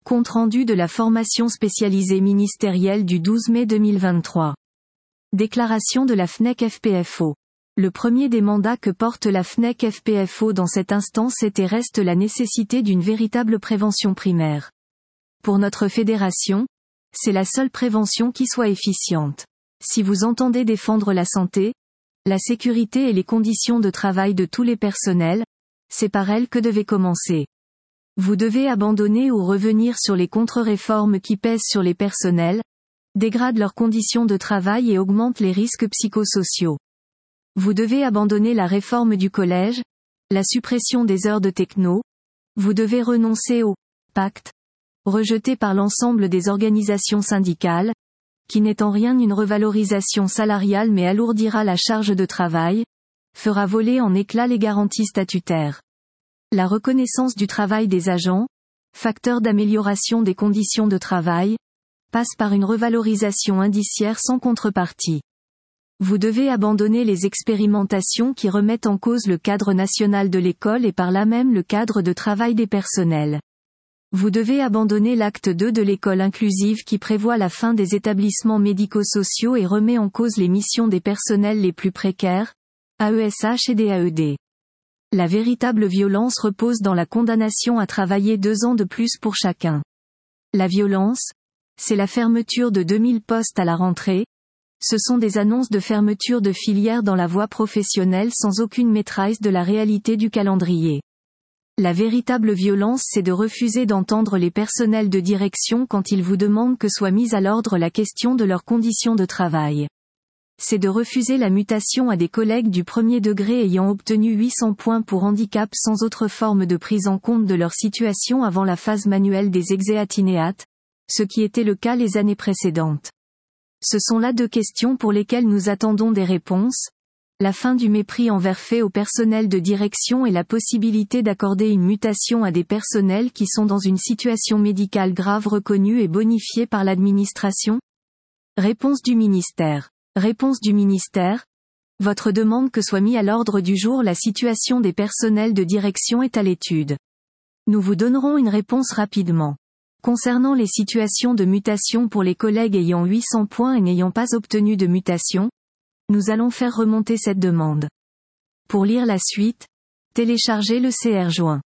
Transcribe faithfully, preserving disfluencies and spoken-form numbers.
Compte rendu de la formation spécialisée ministérielle du douze mai deux mille vingt-trois. Déclaration de la F N E C F P F O. Le premier des mandats que porte la F N E C F P F O dans cette instance est et reste la nécessité d'une véritable prévention primaire. Pour notre fédération, c'est la seule prévention qui soit efficiente. Si vous entendez défendre la santé, la sécurité et les conditions de travail de tous les personnels, c'est par elle que devait commencer. Vous devez abandonner ou revenir sur les contre-réformes qui pèsent sur les personnels, dégradent leurs conditions de travail et augmentent les risques psychosociaux. Vous devez abandonner la réforme du collège, la suppression des heures de techno, vous devez renoncer au pacte, rejeté par l'ensemble des organisations syndicales, qui n'est en rien une revalorisation salariale mais alourdira la charge de travail, fera voler en éclats les garanties statutaires. La reconnaissance du travail des agents, facteur d'amélioration des conditions de travail, passe par une revalorisation indiciaire sans contrepartie. Vous devez abandonner les expérimentations qui remettent en cause le cadre national de l'école et par là même le cadre de travail des personnels. Vous devez abandonner l'acte deux de l'école inclusive qui prévoit la fin des établissements médico-sociaux et remet en cause les missions des personnels les plus précaires, A E S H et D A E D. La véritable violence repose dans la condamnation à travailler deux ans de plus pour chacun. La violence, c'est la fermeture de deux mille postes à la rentrée, ce sont des annonces de fermeture de filières dans la voie professionnelle sans aucune maîtrise de la réalité du calendrier. La véritable violence c'est de refuser d'entendre les personnels de direction quand ils vous demandent que soit mise à l'ordre la question de leurs conditions de travail. C'est de refuser la mutation à des collègues du premier degré ayant obtenu huit cents points pour handicap sans autre forme de prise en compte de leur situation avant la phase manuelle des exeatineates, ce qui était le cas les années précédentes. Ce sont là deux questions pour lesquelles nous attendons des réponses. La fin du mépris envers fait au personnel de direction et la possibilité d'accorder une mutation à des personnels qui sont dans une situation médicale grave reconnue et bonifiée par l'administration? Réponse du ministère. Réponse du ministère. Votre demande que soit mis à l'ordre du jour la situation des personnels de direction est à l'étude. Nous vous donnerons une réponse rapidement. Concernant les situations de mutation pour les collègues ayant huit cents points et n'ayant pas obtenu de mutation, nous allons faire remonter cette demande. Pour lire la suite, téléchargez le C R joint.